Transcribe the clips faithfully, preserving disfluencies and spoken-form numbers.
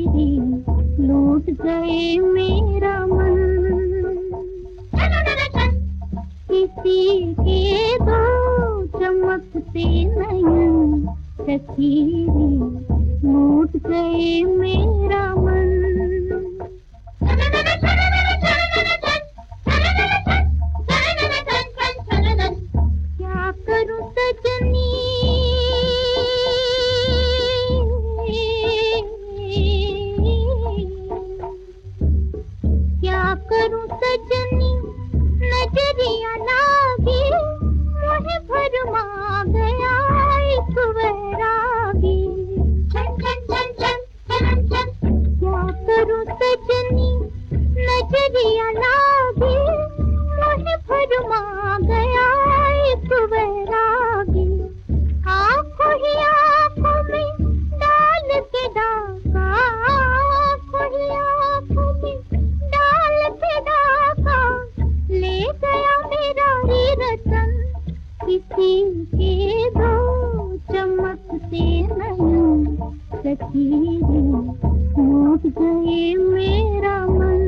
रे लूट गए मेरा मन। किसी के दो चमकते नयन सखी रे लूट गए मेरा मन। क्या करूं सजनी क्या करूं सजनी नजरिया लागी मुझे भरमा गया एक वैरागी। क्या करूं सजनी नजरिया लागी मुझे भरमा गया एक वैरागी। आँखों ही आँखों में डाल के डाका, आँखों ही आँखों में डाल के डाका ले गया मेरा ही रतन। किसी के दो चमकते नयन सखी रे लूट गए मेरा मन।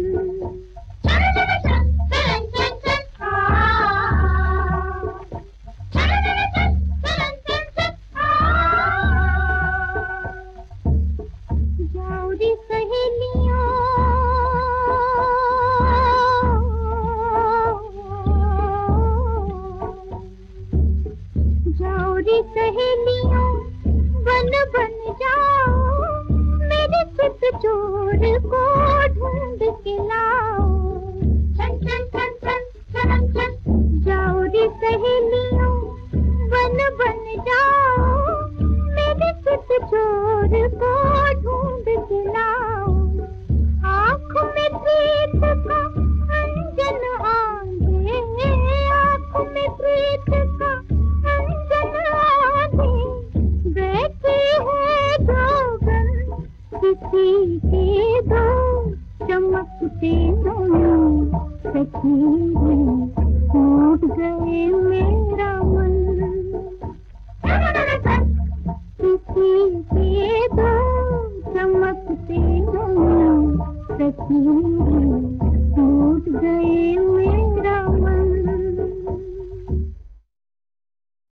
जाओ रे सहेलियों जाओ रे सहेलियों बन बन जाओ मेरे चित चोर को ढूंढ के लाओ। जाओ रे सहेलियों बन बन जाओ मेरे चित चोर को ढूंढ के लाओ। आँख में प्रीत का अंजन आंधे, आँख में प्रीत का अंजन आंधे बैठे है जोगन। किसी के दो चमकते नयन सखी रे लूट गए मेरा मन। किसी के दो चमकते नयन सखी रे लूट गए